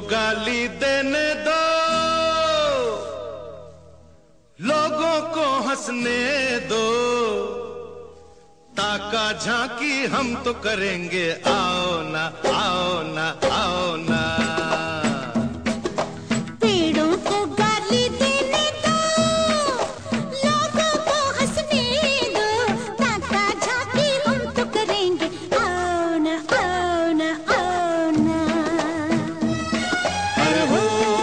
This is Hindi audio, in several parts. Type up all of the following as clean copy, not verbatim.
गाली देने दो, लोगों को हंसने दो, ताका झांकी हम तो करेंगे, आओ ना आओ ना आओ ना। पेड़ों को गाली देने दो, लोगों को हंसने दो, ताका झांकी हम तो करेंगे, आओ ना आओ ना आओ ना। अरे हो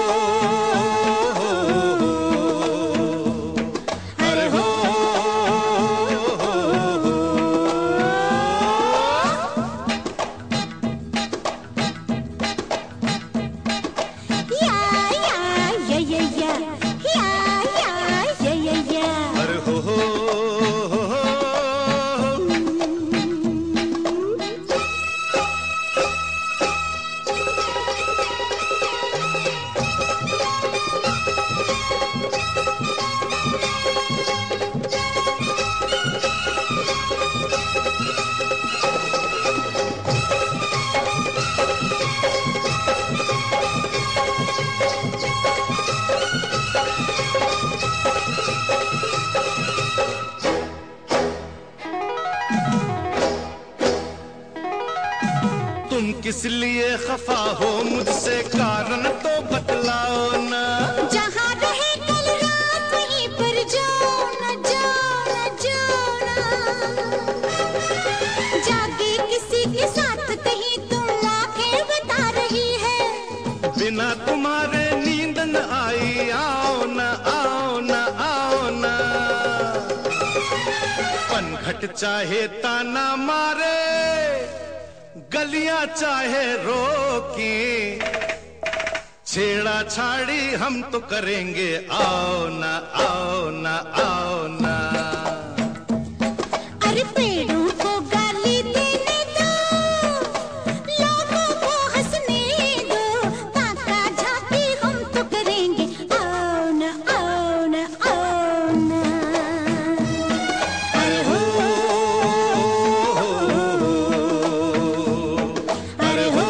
अरे हो तुम किस लिए खफा हो मुझसे, कारण तो बतलाओ ना। जहाँ रहे कल रात वहीं पर जाओ ना जाओ ना जाओ ना। जागे किसी के साथ कहीं तुम आंखें बता रही है, बिना तुम्हारे नींद न आई, आओ ना आओ ना आओ ना। पनघट चाहे ताना मारे, गलियां चाहे रोकी, छेड़ा छाड़ी हम तो करेंगे, आओ ना आओ ना आओ ना। अरे पेड़ों को गाली देने दो, लोगों को हंसने दो, ताका झांकी हम तो करेंगे, आओ ना आओ ना आओ ना। अरे हो अरे हो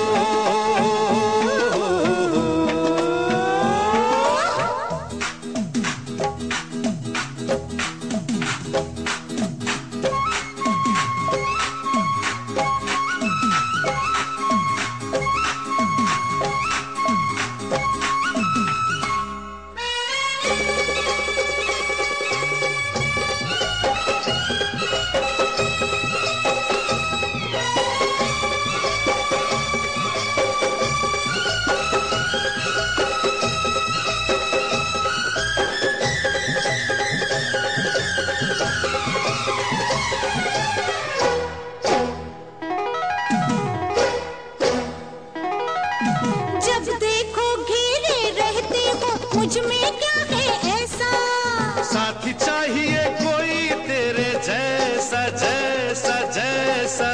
जब देखो घेरे रहते हो, मुझ में क्या है ऐसा, साथी चाहिए कोई तेरे जैसा जैसा जैसा।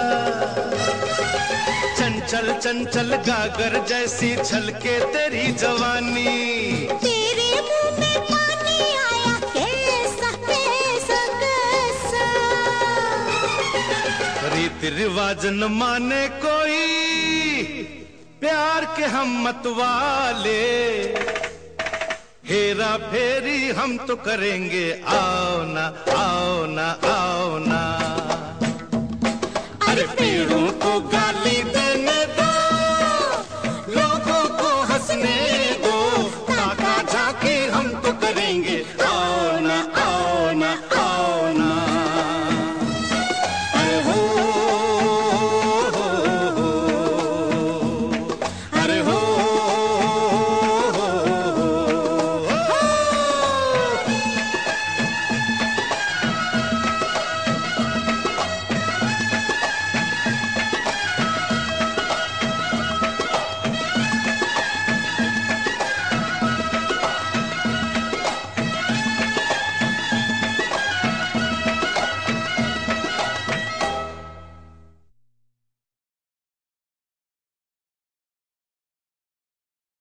चंचल चंचल गागर जैसी छलके तेरी जवानी, तेरे मुंह में पानी आया कैसा कैसा कैसा। रीति रिवाज न माने कोई, प्यार के हम मत वाले, हेरा फेरी हम तो करेंगे, आओ ना आओ ना आओ ना। अरे पेड़ों को गाली